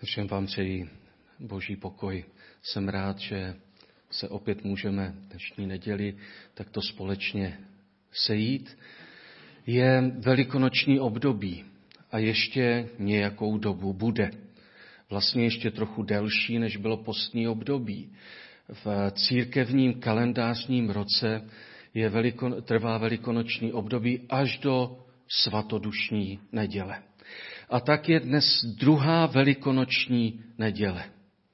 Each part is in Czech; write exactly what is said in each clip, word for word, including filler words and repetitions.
Všem vám přeji boží pokoj. Jsem rád, že se opět můžeme dnešní neděli takto společně sejít. Je velikonoční období a ještě nějakou dobu bude. Vlastně ještě trochu delší, než bylo postní období. V církevním kalendářním roce je velikon, trvá velikonoční období až do svatodušní neděle. A tak je dnes druhá velikonoční neděle.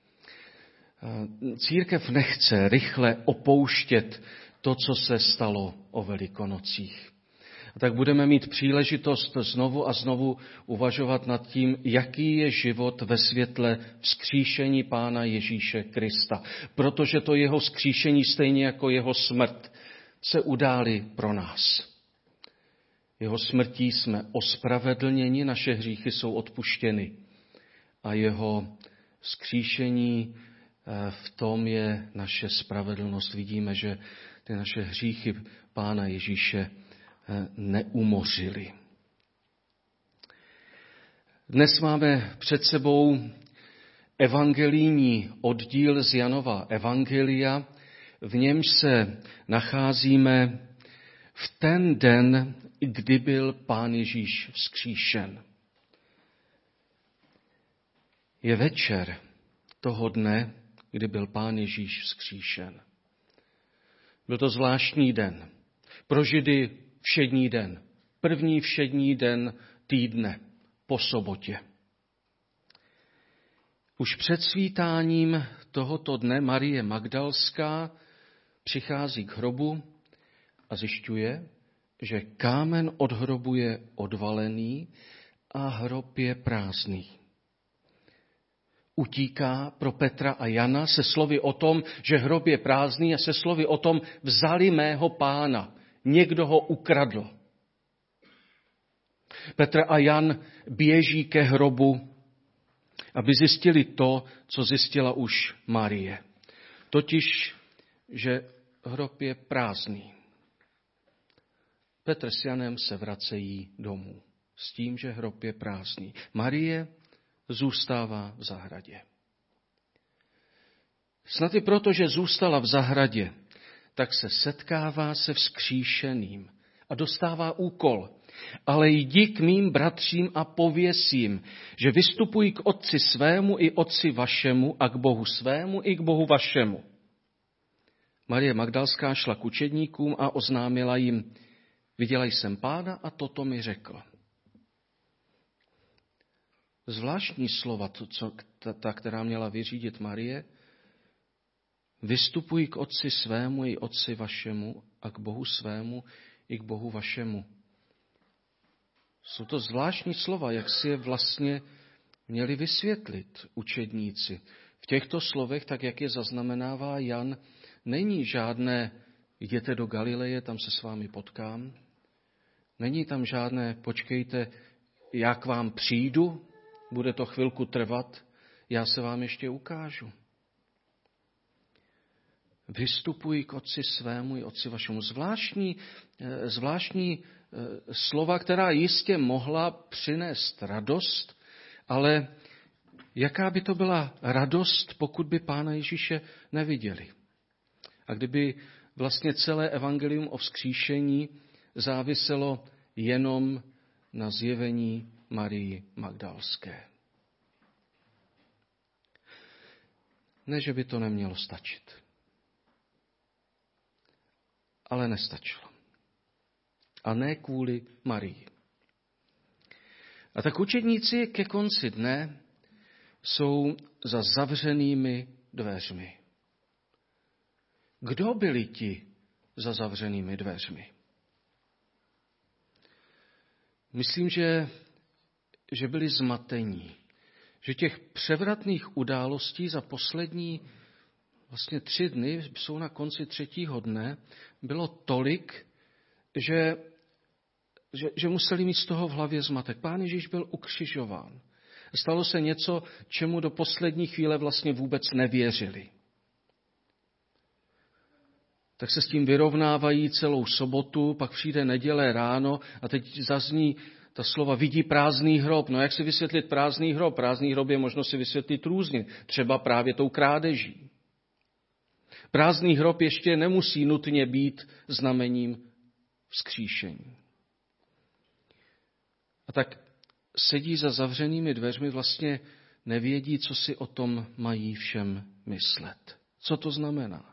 Církev nechce rychle opouštět to, co se stalo o Velikonocích. A tak budeme mít příležitost znovu a znovu uvažovat nad tím, jaký je život ve světle vzkříšení Pána Ježíše Krista. Protože to jeho vzkříšení, stejně jako jeho smrt, se udály pro nás. Jeho smrtí jsme ospravedlněni, naše hříchy jsou odpuštěny. A jeho vzkříšení, v tom je naše spravedlnost. Vidíme, že ty naše hříchy Pána Ježíše neumořily. Dnes máme před sebou evangelijní oddíl z Janova evangelia, v němž se nacházíme v ten den, kdy byl Pán Ježíš vzkříšen. Je večer toho dne, kdy byl Pán Ježíš vzkříšen. Byl to zvláštní den. Pro Židy všední den. První všední den týdne po sobotě. Už před svítáním tohoto dne Marie Magdalská přichází k hrobu a zjišťuje, že kámen od hrobu je odvalený a hrob je prázdný. Utíká pro Petra a Jana se slovy o tom, že hrob je prázdný a se slovy o tom, vzali mého Pána, někdo ho ukradl. Petr a Jan běží ke hrobu, aby zjistili to, co zjistila už Marie. Totiž, že hrob je prázdný. Petr s Janem se vracejí domů s tím, že hrob je prázdný. Marie zůstává v zahradě. Snad i proto, že zůstala v zahradě, tak se setkává se vzkříšeným a dostává úkol. Ale jdi k mým bratřím a pověz jim, že vystupují k otci svému i otci vašemu a k Bohu svému i k Bohu vašemu. Marie Magdalská šla k učedníkům a oznámila jim, viděla jsem Pána a toto mi řekl. Zvláštní slova, to, co, ta, která měla vyřídit Marie, vystupují k otci svému i otci vašemu a k Bohu svému i k Bohu vašemu. Jsou to zvláštní slova, jak si je vlastně měli vysvětlit učedníci. V těchto slovech, tak jak je zaznamenává Jan, není žádné jděte do Galileje, tam se s vámi potkám. Není tam žádné počkejte, já k vám přijdu, bude to chvilku trvat, já se vám ještě ukážu. Vystupuji k otci svému i otci vašemu. Zvláštní, zvláštní slova, která jistě mohla přinést radost, ale jaká by to byla radost, pokud by Pána Ježíše neviděli? A kdyby vlastně celé evangelium o vzkříšení záviselo jenom na zjevení Marii Magdalské. Ne, že by to nemělo stačit. Ale nestačilo. A ne kvůli Marii. A tak učedníci ke konci dne jsou za zavřenými dveřmi. Kdo byli ti za zavřenými dveřmi? Myslím, že, že byli zmatení. Že těch převratných událostí za poslední vlastně tři dny, jsou na konci třetího dne, bylo tolik, že, že, že museli mít z toho v hlavě zmatek. Pán Ježíš byl ukřižován. Stalo se něco, čemu do poslední chvíle vlastně vůbec nevěřili. Tak se s tím vyrovnávají celou sobotu, pak přijde neděle ráno a teď zazní ta slova vidí prázdný hrob. No jak si vysvětlit prázdný hrob? Prázdný hrob je možno si vysvětlit různě, třeba právě tou krádeží. Prázdný hrob ještě nemusí nutně být znamením vzkříšení. A tak sedí za zavřenými dveřmi, vlastně nevědí, co si o tom mají všem myslet. Co to znamená?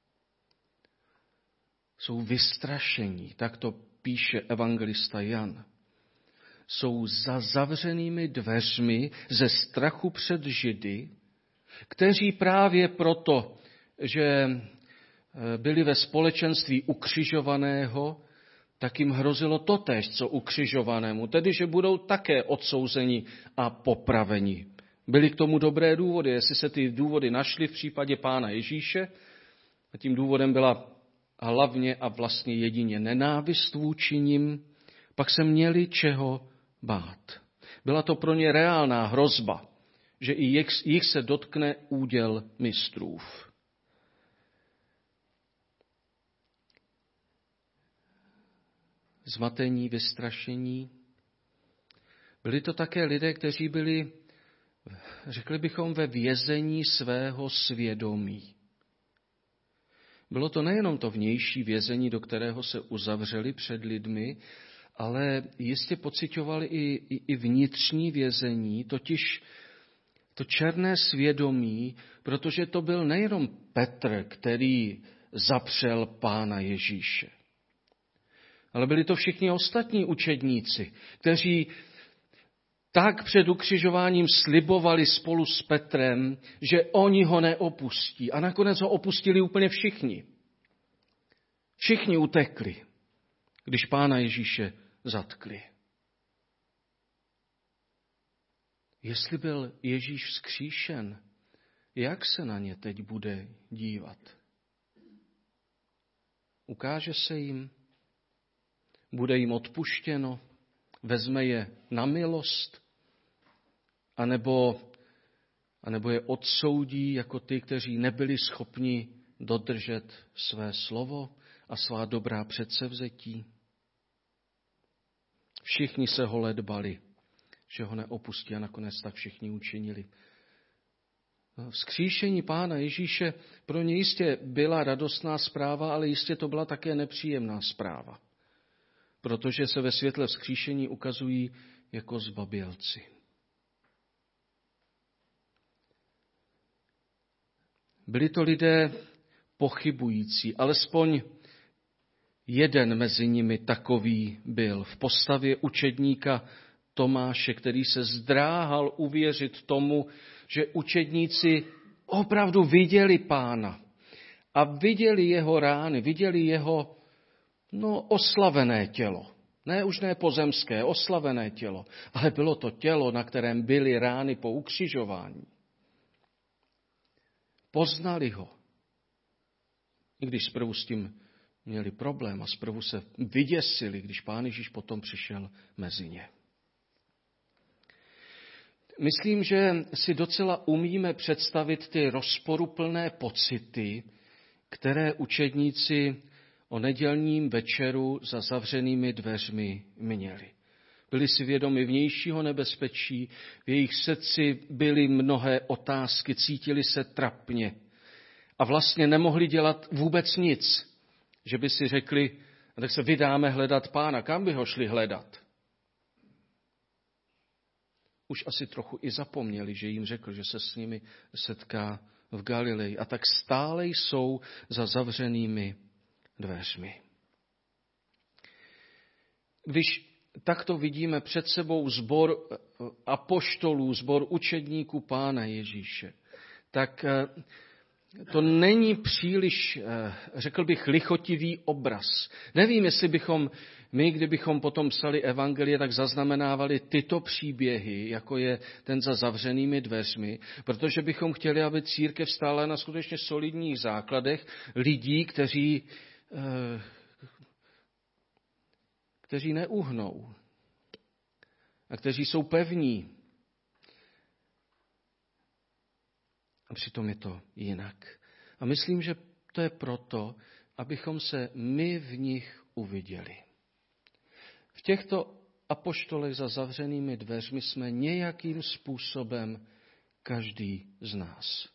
Jsou vystrašení, tak to píše evangelista Jan. Jsou za zavřenými dveřmi ze strachu před Židy, kteří právě proto, že byli ve společenství ukřižovaného, tak jim hrozilo totéž, co ukřižovanému, tedy že budou také odsouzeni a popraveni. Byly k tomu dobré důvody, jestli se ty důvody našly v případě Pána Ježíše, a tím důvodem byla hlavně a vlastně jedině nenávist vůči nim, pak se měli čeho bát. Byla to pro ně reálná hrozba, že i jich, jich se dotkne úděl mistrův. Zmatení, vystrašení. Byli to také lidé, kteří byli, řekli bychom, ve vězení svého svědomí. Bylo to nejenom to vnější vězení, do kterého se uzavřeli před lidmi, ale jistě pociťovali i, i, i vnitřní vězení, totiž to černé svědomí, protože to byl nejenom Petr, který zapřel Pána Ježíše, ale byli to všichni ostatní učedníci, kteří tak před ukřižováním slibovali spolu s Petrem, že oni ho neopustí. A nakonec ho opustili úplně všichni. Všichni utekli, když Pána Ježíše zatkli. Jestli byl Ježíš vzkříšen, jak se na ně teď bude dívat? Ukáže se jim? Bude jim odpuštěno? Vezme je na milost? A nebo, a nebo je odsoudí jako ty, kteří nebyli schopni dodržet své slovo a svá dobrá předsevzetí? Všichni se ho ledbali, že ho neopustí, a nakonec tak všichni učinili. Vzkříšení Pána Ježíše pro ně jistě byla radostná zpráva, ale jistě to byla také nepříjemná zpráva, protože se ve světle vzkříšení ukazují jako zbabělci. Byli to lidé pochybující, alespoň jeden mezi nimi takový byl v postavě učedníka Tomáše, který se zdráhal uvěřit tomu, že učedníci opravdu viděli Pána a viděli jeho rány, viděli jeho no, oslavené tělo. Ne už ne pozemské, oslavené tělo, ale bylo to tělo, na kterém byly rány po ukřižování. Poznali ho. I když zprvu s tím měli problém a zprvu se vyděsili, když Pán Ježíš potom přišel mezi ně. Myslím, že si docela umíme představit ty rozporuplné pocity, které učedníci o nedělním večeru za zavřenými dveřmi měli. Byli si vědomi vnějšího nebezpečí, v jejich srdci byly mnohé otázky, cítili se trapně a vlastně nemohli dělat vůbec nic, že by si řekli, tak se vydáme hledat Pána, kam by ho šli hledat? Už asi trochu i zapomněli, že jim řekl, že se s nimi setká v Galileji, a tak stále jsou za zavřenými dveřmi. Když takto vidíme před sebou sbor apoštolů, sbor učedníků Pána Ježíše, tak to není příliš, řekl bych, lichotivý obraz. Nevím, jestli bychom my, kdybychom potom psali evangelie, tak zaznamenávali tyto příběhy, jako je ten za zavřenými dveřmi, protože bychom chtěli, aby církev stála na skutečně solidních základech lidí, kteří, kteří neuhnou a kteří jsou pevní. A přitom je to jinak. A myslím, že to je proto, abychom se my v nich uviděli. V těchto apoštolech za zavřenými dveřmi jsme nějakým způsobem každý z nás.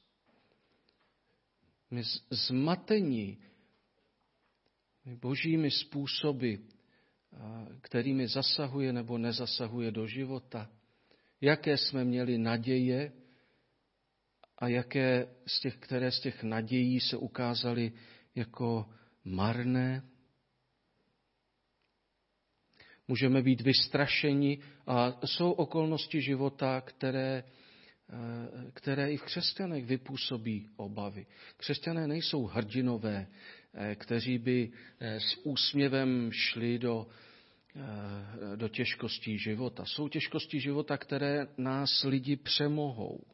My zmatení božími způsoby, kterými zasahuje nebo nezasahuje do života, jaké jsme měli naděje a jaké z těch, které z těch nadějí se ukázaly jako marné. Můžeme být vystrašeni a jsou okolnosti života, které, které i v křesťanech vypůsobí obavy. Křesťané nejsou hrdinové, kteří by s úsměvem šli do, do těžkostí života. Jsou těžkosti života, které nás lidi přemohou.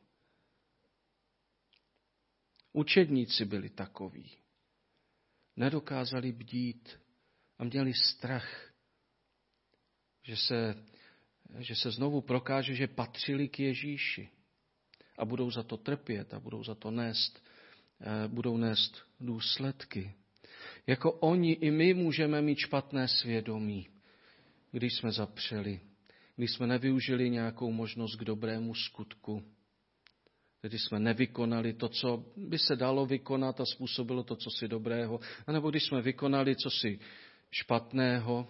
Učedníci byli takoví. Nedokázali bdít a měli strach, že se, že se znovu prokáže, že patřili k Ježíši a budou za to trpět a budou za to nést, budou nést důsledky. Jako oni i my můžeme mít špatné svědomí, když jsme zapřeli, když jsme nevyužili nějakou možnost k dobrému skutku, když jsme nevykonali to, co by se dalo vykonat a způsobilo to, co si dobrého, anebo když jsme vykonali co si špatného.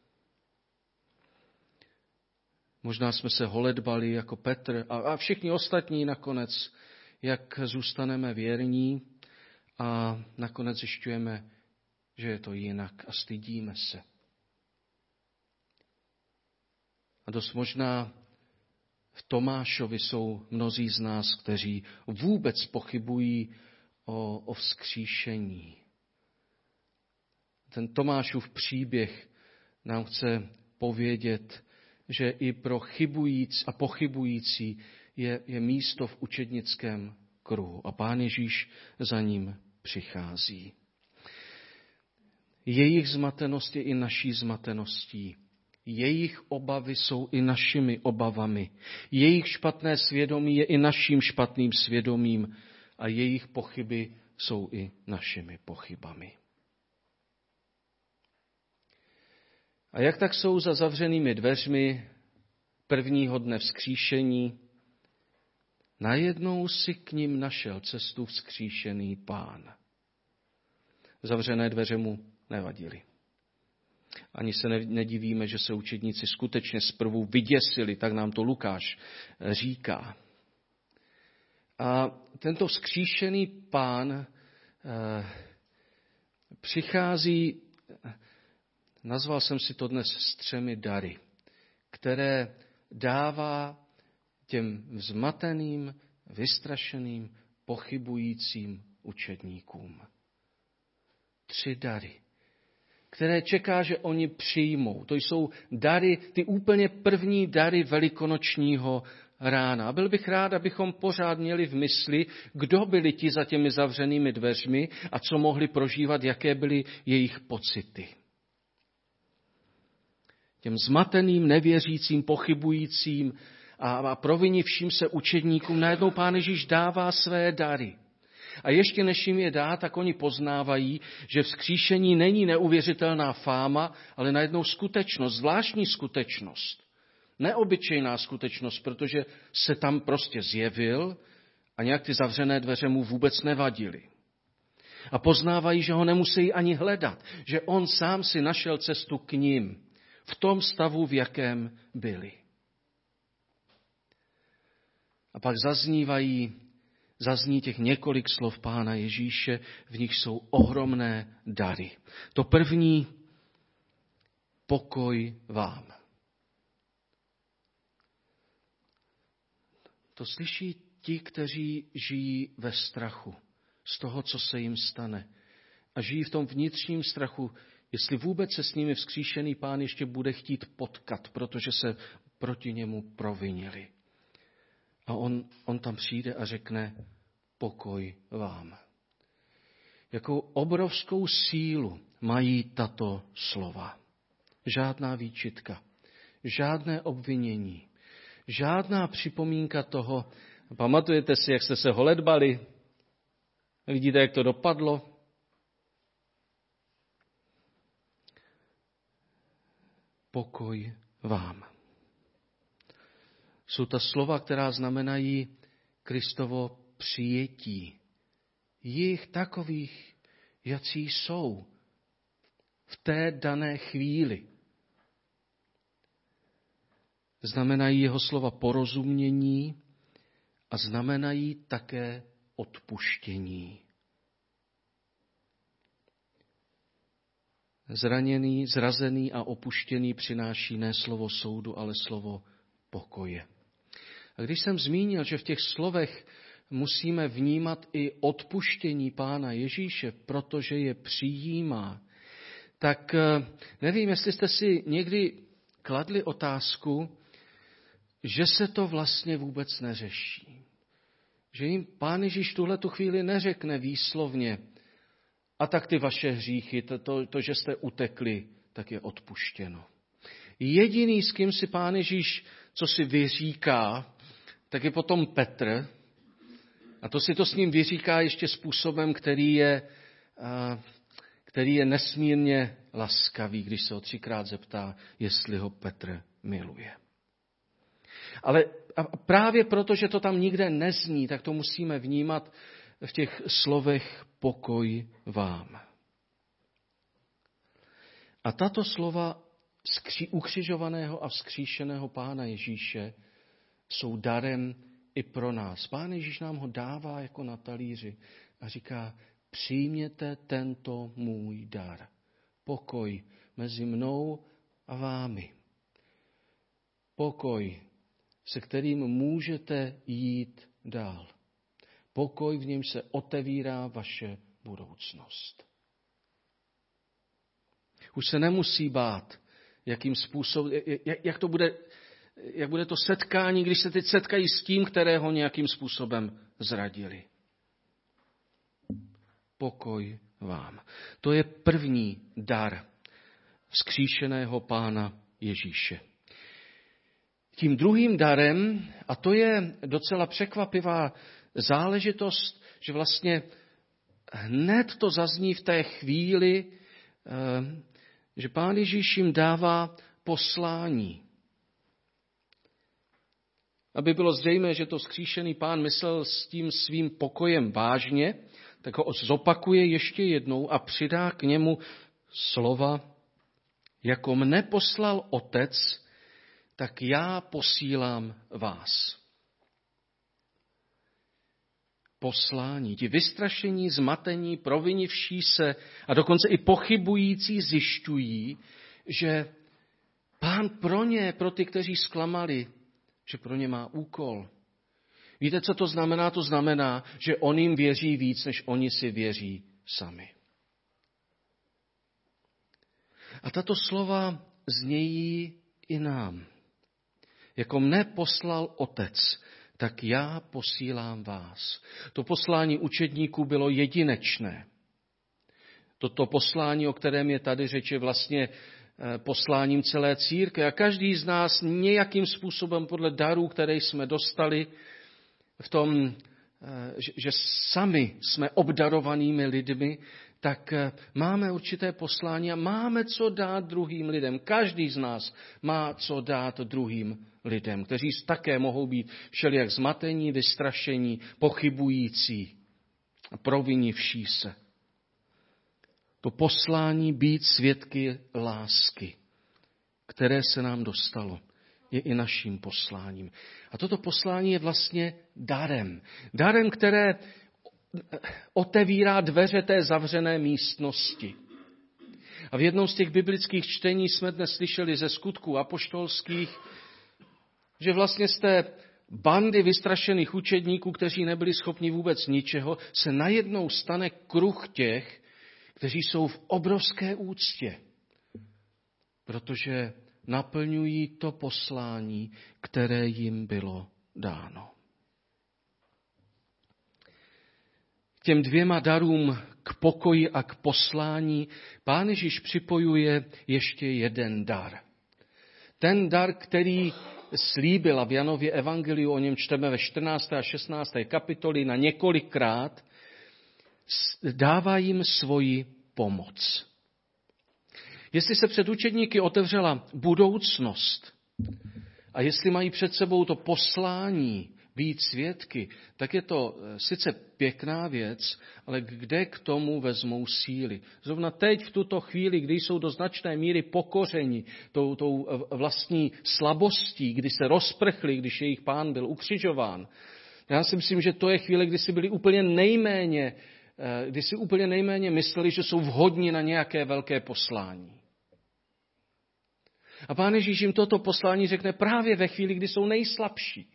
Možná jsme se holedbali jako Petr a, a všichni ostatní nakonec, jak zůstaneme věrní a nakonec zjišťujeme, že je to jinak a stydíme se. A dost možná v Tomášovi jsou mnozí z nás, kteří vůbec pochybují o, o vzkříšení. Ten Tomášův příběh nám chce povědět, že i pro chybující a pochybující je, je místo v učednickém kruhu. A Pán Ježíš za ním přichází. Jejich zmatenost je i naší zmateností. Jejich obavy jsou i našimi obavami. Jejich špatné svědomí je i naším špatným svědomím. A jejich pochyby jsou i našimi pochybami. A jak tak jsou za zavřenými dveřmi prvního dne vzkříšení, najednou si k nim našel cestu vzkříšený Pán. Zavřené dveře mu nevadily. Ani se nedivíme, že se učedníci skutečně zprvu vyděsili, tak nám to Lukáš říká. A tento vzkříšený Pán eh, přichází, nazval jsem si to dnes s třemi dary, které dává těm vzmateným, vystrašeným, pochybujícím učedníkům. Tři dary, které čeká, že oni přijmou. To jsou dary, ty úplně první dary velikonočního rána. A byl bych rád, abychom pořád měli v mysli, kdo byli ti za těmi zavřenými dveřmi a co mohli prožívat, jaké byly jejich pocity. Těm zmateným, nevěřícím, pochybujícím a provinivším se učedníkům najednou Pán Ježíš dává své dary. A ještě než jim je dá, tak oni poznávají, že vzkříšení není neuvěřitelná fáma, ale najednou skutečnost, zvláštní skutečnost. Neobyčejná skutečnost, protože se tam prostě zjevil a nějak ty zavřené dveře mu vůbec nevadily. A poznávají, že ho nemusí ani hledat, že on sám si našel cestu k nim v tom stavu, v jakém byli. A pak zaznívají Zazní těch několik slov Pána Ježíše, v nich jsou ohromné dary. To první, pokoj vám. To slyší ti, kteří žijí ve strachu z toho, co se jim stane. A žijí v tom vnitřním strachu, jestli vůbec se s nimi vzkříšený Pán ještě bude chtít potkat, protože se proti němu provinili. A on, on tam přijde a řekne, pokoj vám. Jakou obrovskou sílu mají tato slova. Žádná výčitka, žádné obvinění, žádná připomínka toho. Pamatujete si, jak jste se holedbali? Vidíte, jak to dopadlo? Pokoj vám. Jsou to slova, která znamenají Kristovo přijetí. Jich takových, jací jsou v té dané chvíli. Znamenají jeho slova porozumění a znamenají také odpuštění. Zraněný, zrazený a opuštěný přináší ne slovo soudu, ale slovo pokoje. A když jsem zmínil, že v těch slovech musíme vnímat i odpuštění Pána Ježíše, protože je přijímá, tak nevím, jestli jste si někdy kladli otázku, že se to vlastně vůbec neřeší. Že jim Pán Ježíš tuhle tu chvíli neřekne výslovně, a tak ty vaše hříchy, to, to, to, že jste utekli, tak je odpuštěno. Jediný, s kým si Pán Ježíš, co si vyříká, tak je potom Petr. A to si to s ním vyříká ještě způsobem, který je, který je nesmírně laskavý, když se ho třikrát zeptá, jestli ho Petr miluje. Ale právě proto, že to tam nikde nezní, tak to musíme vnímat v těch slovech pokoj vám. A tato slova ukřižovaného a vzkříšeného Pána Ježíše jsou darem i pro nás. Pán Ježíš nám ho dává jako na talíři a říká, přijměte tento můj dar. Pokoj mezi mnou a vámi. Pokoj, se kterým můžete jít dál. Pokoj, v němž se otevírá vaše budoucnost. Už se nemusí bát, jakým způsobem, jak, jak to bude, jak bude to setkání, když se teď setkají s tím, kterého nějakým způsobem zradili. Pokoj vám. To je první dar vzkříšeného Pána Ježíše. Tím druhým darem, a to je docela překvapivá záležitost, že vlastně hned to zazní v té chvíli, že Pán Ježíš jim dává poslání. Aby bylo zřejmé, že to vzkříšený Pán myslel s tím svým pokojem vážně, tak ho zopakuje ještě jednou a přidá k němu slova, jako mne poslal Otec, tak já posílám vás. Poslání, ti vystrašení, zmatení, provinivší se a dokonce i pochybující zjišťují, že Pán pro ně, pro ty, kteří zklamali, že pro ně má úkol. Víte, co to znamená? To znamená, že on jim věří víc, než oni si věří sami. A tato slova znějí i nám. Jako mne poslal Otec, tak já posílám vás. To poslání učedníků bylo jedinečné. Toto poslání, o kterém je tady řeč, je vlastně posláním celé církve. A každý z nás nějakým způsobem podle darů, které jsme dostali, v tom, že sami jsme obdarovanými lidmi, tak máme určité poslání a máme co dát druhým lidem. Každý z nás má co dát druhým lidem, kteří také mohou být všelijak zmatení, vystrašení, pochybující a provinivší se. To poslání být svědky lásky, které se nám dostalo, je i naším posláním. A toto poslání je vlastně darem. Darem, které otevírá dveře té zavřené místnosti. A v jednom z těch biblických čtení jsme dnes slyšeli ze Skutků apoštolských, že vlastně z té bandy vystrašených učedníků, kteří nebyli schopni vůbec ničeho, se najednou stane kruh těch, kteří jsou v obrovské úctě, protože naplňují to poslání, které jim bylo dáno. K těm dvěma darům, k pokoji a k poslání, Pán Ježíš připojuje ještě jeden dar. Ten dar, který slíbila v Janově evangeliu, o něm čteme ve čtrnácté a šestnácté kapitoli na několikrát, dává jim svoji pomoc. Jestli se před učedníky otevřela budoucnost a jestli mají před sebou to poslání být svědky, tak je to sice pěkná věc, ale kde k tomu vezmou síly? Zrovna teď, v tuto chvíli, kdy jsou do značné míry pokořeni tou, tou vlastní slabostí, kdy se rozprchli, když jejich pán byl ukřižován. Já si myslím, že to je chvíle, kdy si byli úplně nejméně, kdy si úplně nejméně mysleli, že jsou vhodní na nějaké velké poslání. A Pán Ježíš jim toto poslání řekne právě ve chvíli, kdy jsou nejslabší.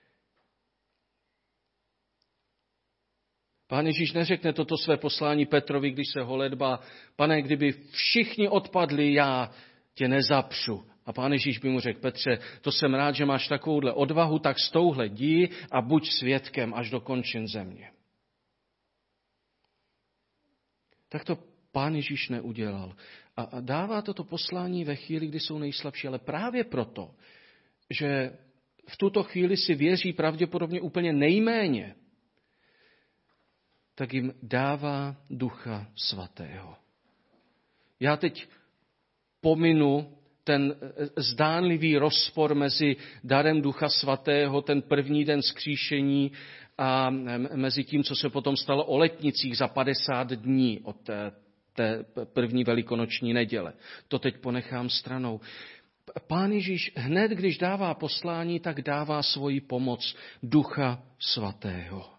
Pán Ježíš neřekne toto své poslání Petrovi, když se holedbá: Pane, kdyby všichni odpadli, já tě nezapřu. A Pán Ježíš by mu řekl: Petře, to jsem rád, že máš takovouhle odvahu, tak s touhle jdi a buď svědkem až do končin země. Tak to Pán Ježíš neudělal. A dává toto poslání ve chvíli, kdy jsou nejslabší, ale právě proto, že v tuto chvíli si věří pravděpodobně úplně nejméně, tak jim dává Ducha Svatého. Já teď pominu ten zdánlivý rozpor mezi darem Ducha Svatého, ten první den vzkříšení, a mezi tím, co se potom stalo o letnicích za padesát dní od té, té první velikonoční neděle. To teď ponechám stranou. Pán Ježíš hned, když dává poslání, tak dává svoji pomoc Ducha Svatého.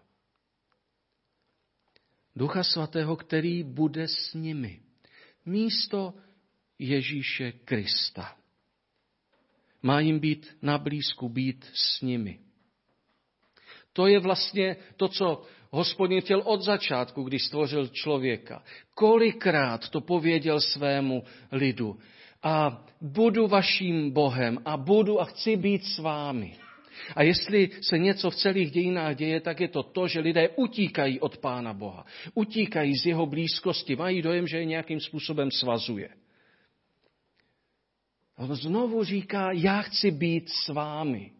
Ducha Svatého, který bude s nimi. Místo Ježíše Krista. Má jim být na blízku, být s nimi. To je vlastně to, co Hospodin chtěl od začátku, když stvořil člověka. Kolikrát to pověděl svému lidu. A budu vaším Bohem a budu a chci být s vámi. A jestli se něco v celých dějinách děje, tak je to to, že lidé utíkají od Pána Boha. Utíkají z jeho blízkosti, mají dojem, že je nějakým způsobem svazuje. A on znovu říká: já chci být s vámi.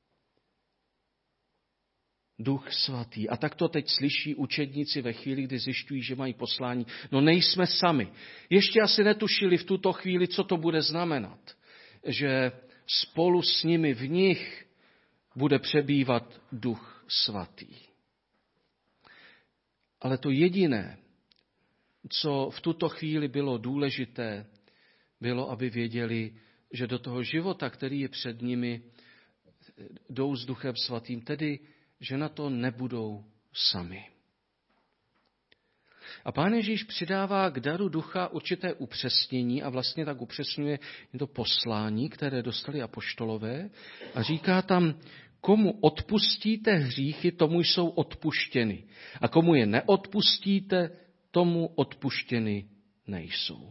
Duch Svatý. A tak to teď slyší učedníci ve chvíli, kdy zjišťují, že mají poslání. No nejsme sami. Ještě asi netušili v tuto chvíli, co to bude znamenat. Že spolu s nimi v nich bude přebývat Duch Svatý. Ale to jediné, co v tuto chvíli bylo důležité, bylo, aby věděli, že do toho života, který je před nimi, jdou s Duchem Svatým, tedy že na to nebudou sami. A Pán Ježíš přidává k daru Ducha určité upřesnění a vlastně tak upřesňuje to poslání, které dostali apoštolové, a říká tam: komu odpustíte hříchy, tomu jsou odpuštěny. A komu je neodpustíte, tomu odpuštěny nejsou.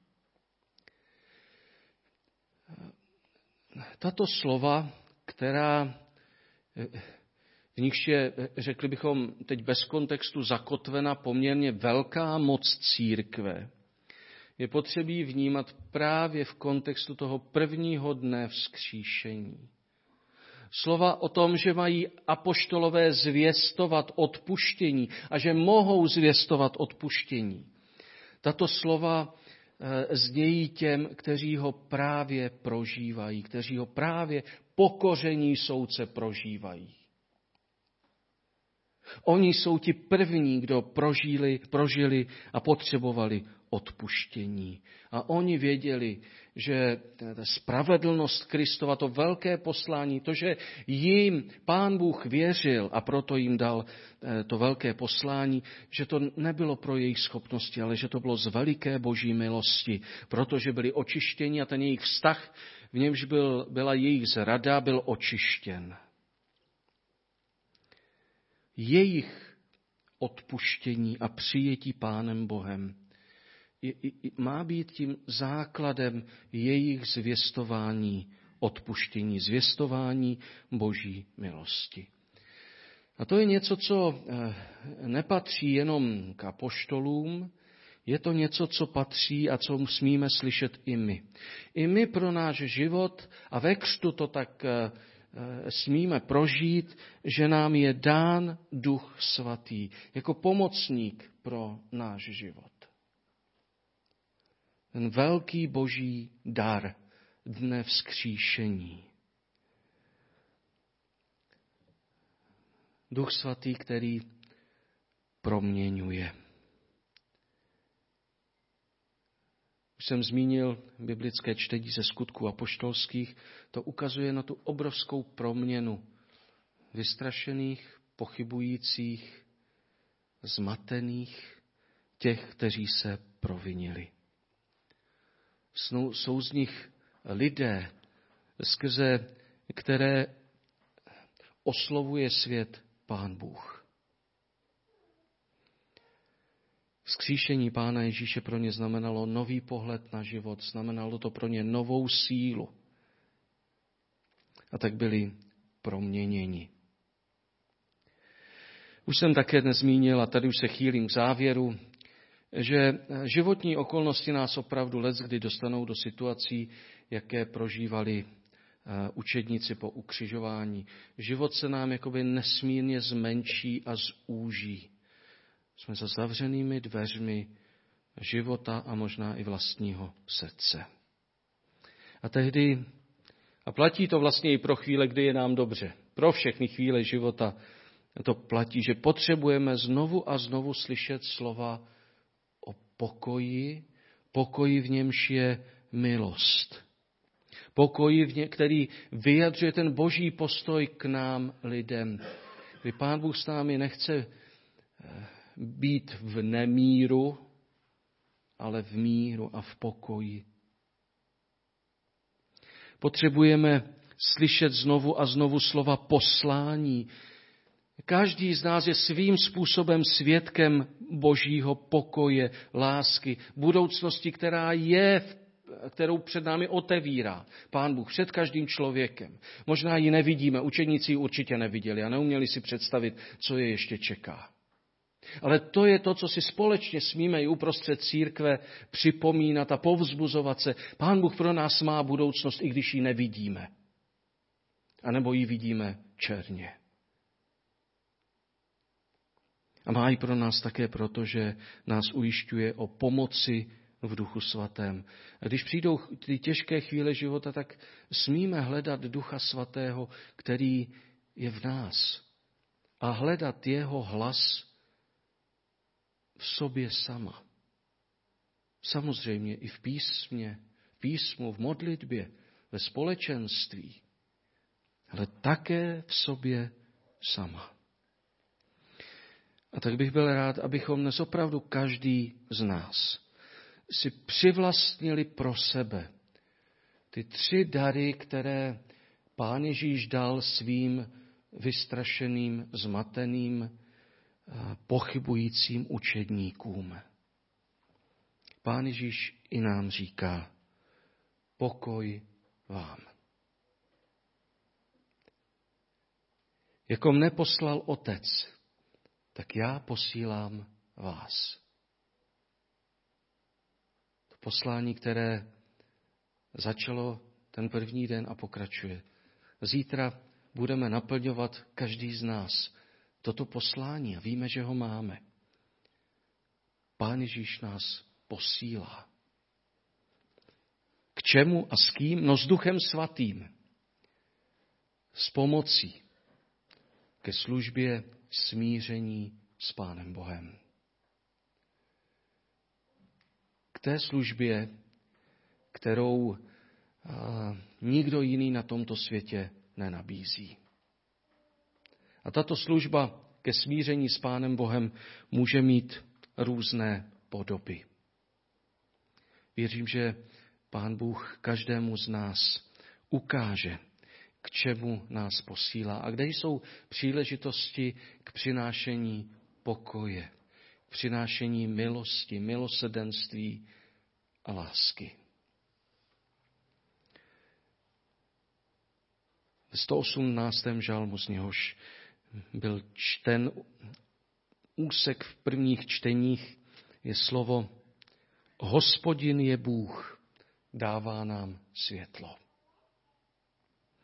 Tato slova, která v nichž je, řekli bychom teď bez kontextu, zakotvena poměrně velká moc církve, je potřebí vnímat právě v kontextu toho prvního dne vzkříšení. Slova o tom, že mají apoštolové zvěstovat odpuštění a že mohou zvěstovat odpuštění. Tato slova znějí těm, kteří ho právě prožívají, kteří ho právě pokoření soudce prožívají. Oni jsou ti první, kdo prožili, prožili a potřebovali odpuštění. A oni věděli, že ta spravedlnost Kristova, to velké poslání, to, že jim Pán Bůh věřil a proto jim dal to velké poslání, že to nebylo pro jejich schopnosti, ale že to bylo z veliké boží milosti, protože byli očištěni a ten jejich vztah, v němž byl, byla jejich zrada, byl očištěn. Jejich odpuštění a přijetí Pánem Bohem má být tím základem jejich zvěstování odpuštění, zvěstování boží milosti. A to je něco, co nepatří jenom k apoštolům, je to něco, co patří a co smíme slyšet i my. I my pro náš život, a ve křtu to tak smíme prožít, že nám je dán Duch Svatý jako pomocník pro náš život. ten velký boží dar dne vzkříšení. Duch svatý, který proměňuje. Už jsem zmínil biblické čtení ze Skutků apoštolských, to ukazuje na tu obrovskou proměnu vystrašených, pochybujících, zmatených, těch, kteří se provinili. Jsou z nich lidé, skrze které oslovuje svět Pán Bůh. Vzkříšení Pána Ježíše pro ně znamenalo nový pohled na život, znamenalo to pro ně novou sílu. A tak byli proměněni. Už jsem také nezmínil, a tady už se chýlím k závěru, že životní okolnosti nás opravdu leckdy dostanou do situací, jaké prožívali učedníci po ukřižování. Život se nám jakoby nesmírně zmenší a zúží. Jsme za zavřenými dveřmi života a možná i vlastního srdce. A tehdy, a platí to vlastně i pro chvíle, kdy je nám dobře, pro všechny chvíle života, to platí, že potřebujeme znovu a znovu slyšet slova o pokoji, pokoji, v němž je milost. Pokoji, který vyjadřuje ten boží postoj k nám lidem. Kdy Pán Bůh s námi nechce být v nemíru, ale v míru a v pokoji. Potřebujeme slyšet znovu a znovu slova poslání. Každý z nás je svým způsobem svědkem božího pokoje, lásky, budoucnosti, která je, kterou před námi otevírá Pán Bůh před každým člověkem. Možná ji nevidíme, učeníci ji určitě neviděli a neuměli si představit, co je ještě čeká. Ale to je to, co si společně smíme i uprostřed církve připomínat a povzbuzovat se. Pán Bůh pro nás má budoucnost, i když ji nevidíme. A nebo ji vidíme černě. A má ji pro nás také proto, že nás ujišťuje o pomoci v Duchu Svatém. A když přijdou ty těžké chvíle života, tak smíme hledat Ducha Svatého, který je v nás. A hledat jeho hlas v sobě sama. Samozřejmě i v písmě, v písmu, v modlitbě, ve společenství, ale také v sobě sama. A tak bych byl rád, abychom dnes opravdu každý z nás si přivlastnili pro sebe ty tři dary, které Pán Ježíš dal svým vystrašeným, zmateným, pochybujícím učedníkům. Pán Ježíš i nám říká: pokoj vám. Jako mne poslal Otec, tak já posílám vás. To poslání, které začalo ten první den a pokračuje. Zítra budeme naplňovat každý z nás toto poslání a víme, že ho máme. Pán Ježíš nás posílá. K čemu a s kým? No s Duchem Svatým. S pomocí ke službě smíření s Pánem Bohem. K té službě, kterou a, nikdo jiný na tomto světě nenabízí. A tato služba ke smíření s Pánem Bohem může mít různé podoby. Věřím, že Pán Bůh každému z nás ukáže, k čemu nás posílá a kde jsou příležitosti k přinášení pokoje, k přinášení milosti, milosrdenství a lásky. V sto osmnáctém žalmu, z něhož byl čten úsek v prvních čteních, je slovo: Hospodin je Bůh, dává nám světlo.